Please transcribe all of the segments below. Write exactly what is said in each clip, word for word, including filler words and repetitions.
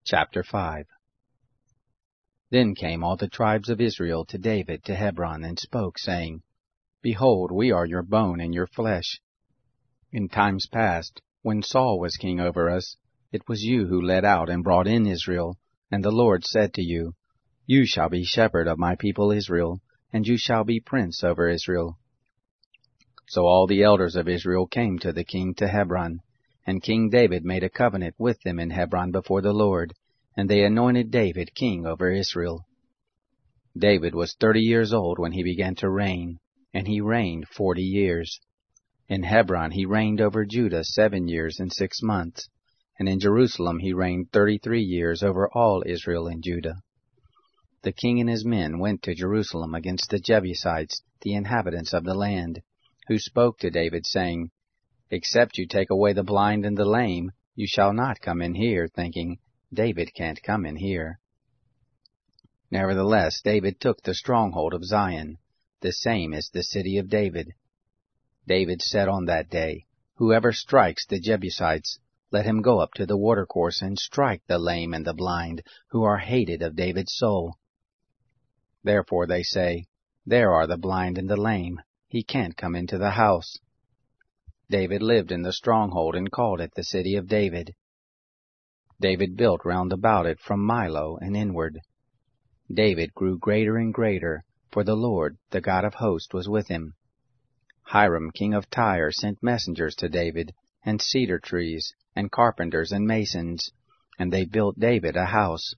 Chapter five. Then came all the tribes of Israel to David to Hebron, and spoke, saying, Behold, we are your bone and your flesh. In times past, when Saul was king over us, it was you who led out and brought in Israel, and the Lord said to you, You shall be shepherd of my people Israel, and you shall be prince over Israel. So all the elders of Israel came to the king to Hebron, and King David made a covenant with them in Hebron before the Lord, and they anointed David king over Israel. David was thirty years old when he began to reign, and he reigned forty years. In Hebron he reigned over Judah seven years and six months, and in Jerusalem he reigned thirty-three years over all Israel and Judah. The king and his men went to Jerusalem against the Jebusites, the inhabitants of the land, who spoke to David, saying, Except you take away the blind and the lame, you shall not come in here, thinking, David can't come in here. Nevertheless, David took the stronghold of Zion. The same is the city of David. David said on that day, Whoever strikes the Jebusites, let him go up to the watercourse and strike the lame and the blind, who are hated of David's soul. Therefore they say, There are the blind and the lame. He can't come into the house. David lived in the stronghold and called it the city of David. David built round about it from Milo and inward. David grew greater and greater, for the Lord, the God of hosts, was with him. Hiram king of Tyre sent messengers to David, and cedar trees, and carpenters and masons, and they built David a house.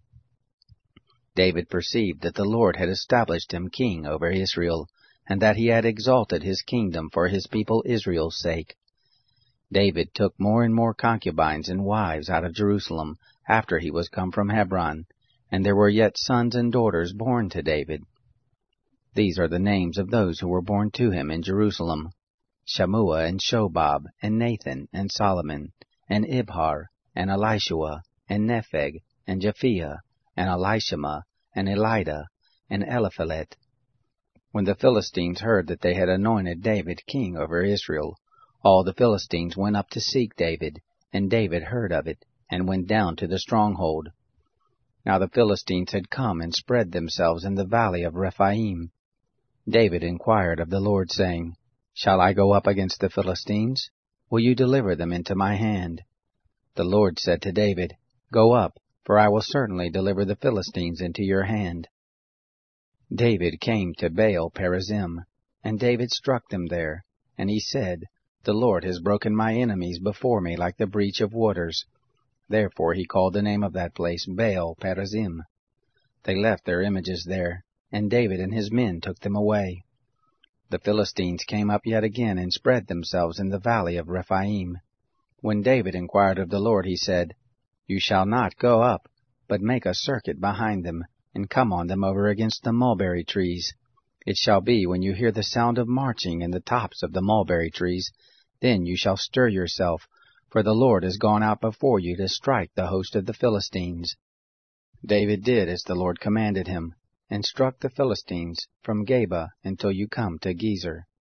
David perceived that the Lord had established him king over Israel, and that he had exalted his kingdom for his people Israel's sake. David took more and more concubines and wives out of Jerusalem after he was come from Hebron, and there were yet sons and daughters born to David. These are the names of those who were born to him in Jerusalem: Shammua and Shobab, and Nathan, and Solomon, and Ibhar, and Elishua, and Nepheg, and Japhiah, and Elishama, and Elida, and Eliphalet. When the Philistines heard that they had anointed David king over Israel, all the Philistines went up to seek David, and David heard of it, and went down to the stronghold. Now the Philistines had come and spread themselves in the valley of Rephaim. David inquired of the Lord, saying, Shall I go up against the Philistines? Will you deliver them into my hand? The Lord said to David, Go up, for I will certainly deliver the Philistines into your hand. David came to Baal Perazim, and David struck them there, and he said, The Lord has broken my enemies before me like the breach of waters. Therefore he called the name of that place Baal Perazim. They left their images there, and David and his men took them away. The Philistines came up yet again and spread themselves in the valley of Rephaim. When David inquired of the Lord, he said, You shall not go up, but make a circuit behind them, and come on them over against the mulberry trees. It shall be, when you hear the sound of marching in the tops of the mulberry trees, then you shall stir yourself, for the Lord has gone out before you to strike the host of the Philistines. David did as the Lord commanded him, and struck the Philistines from Geba until you come to Gezer.